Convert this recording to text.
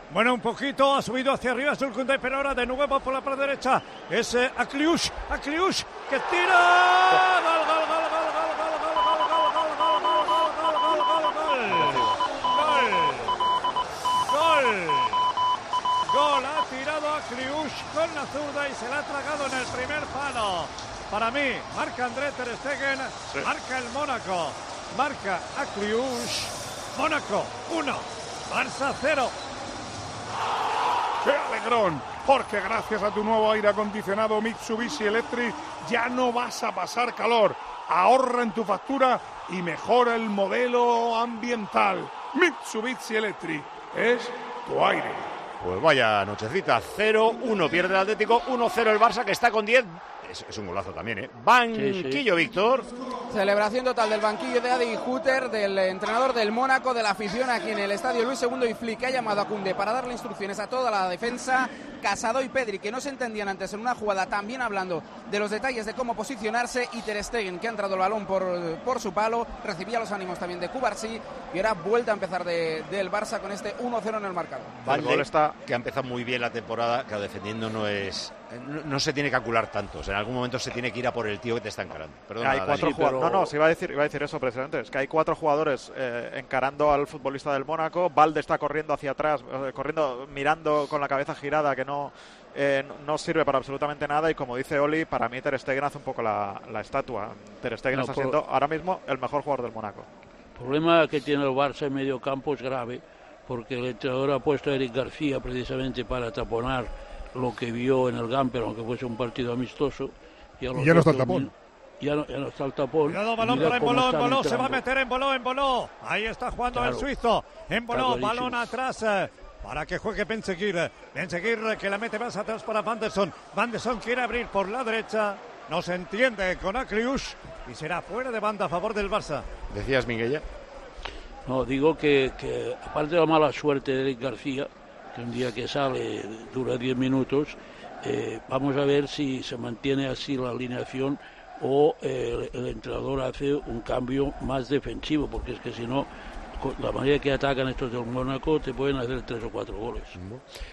Bueno, un poquito, ha subido hacia arriba Zulkundai, pero ahora de nuevo por la parte derecha es Akliush, que tira. Gol, ha tirado Akliush con la zurda y se la ha tragado en el primer palo. Para mí, marca André Ter Stegen, sí. Marca el Mónaco, marca Akliush. Mónaco 1, Barça 0. ¡Qué alegrón! Porque gracias a tu nuevo aire acondicionado Mitsubishi Electric ya no vas a pasar calor. Ahorra en tu factura y mejora el modelo ambiental. Mitsubishi Electric es tu aire. Pues vaya nochecita, 0-1 pierde el Atlético, 1-0 el Barça, que está con 10. Es un golazo también, ¿eh? Banquillo, sí. Víctor. Celebración total del banquillo de Adi Hutter, del entrenador del Mónaco, de la afición aquí en el estadio Luis II y Flick, que ha llamado a Koundé para darle instrucciones a toda la defensa. Casado y Pedri, que no se entendían antes en una jugada, también hablando de los detalles de cómo posicionarse, y Ter Stegen, que ha entrado el balón por su palo, recibía los ánimos también de Cubarsí, y ahora vuelta a empezar del Barça con este 1-0 en el marcador. El gol está, que ha empezado muy bien la temporada, que defendiendo no se tiene que acular tanto, o sea, en algún momento se tiene que ir a por el tío que te está encarando. Perdona, hay 4 jugadores. No, se iba a decir eso precisamente, es que hay 4 jugadores encarando al futbolista del Mónaco. Valde está corriendo hacia atrás, mirando con la cabeza girada, que no sirve para absolutamente nada, y como dice Oli, para mí Ter Stegen hace un poco la estatua. Ter Stegen está siendo ahora mismo el mejor jugador del Mónaco. El problema que tiene el Barça en medio campo es grave, porque el entrenador ha puesto a Eric García precisamente para taponar lo que vio en el Gamper, aunque fuese un partido amistoso. Y ya no está el tapón. Ya no está el tapón. Cuidado, balón para Embolo, se va a meter Embolo. Ahí está jugando el suizo. Embolo, balón atrás para que juegue Benseguir, que la mete más atrás para Van der Son quiere abrir por la derecha, no se entiende con Akliush y será fuera de banda a favor del Barça. ¿Decías, Minguella? No, digo que aparte de la mala suerte de Eric García, que un día que sale dura 10 minutos, vamos a ver si se mantiene así la alineación o el entrenador hace un cambio más defensivo, porque es que si no, la manera que atacan estos del Mónaco te pueden hacer 3 o 4 goles.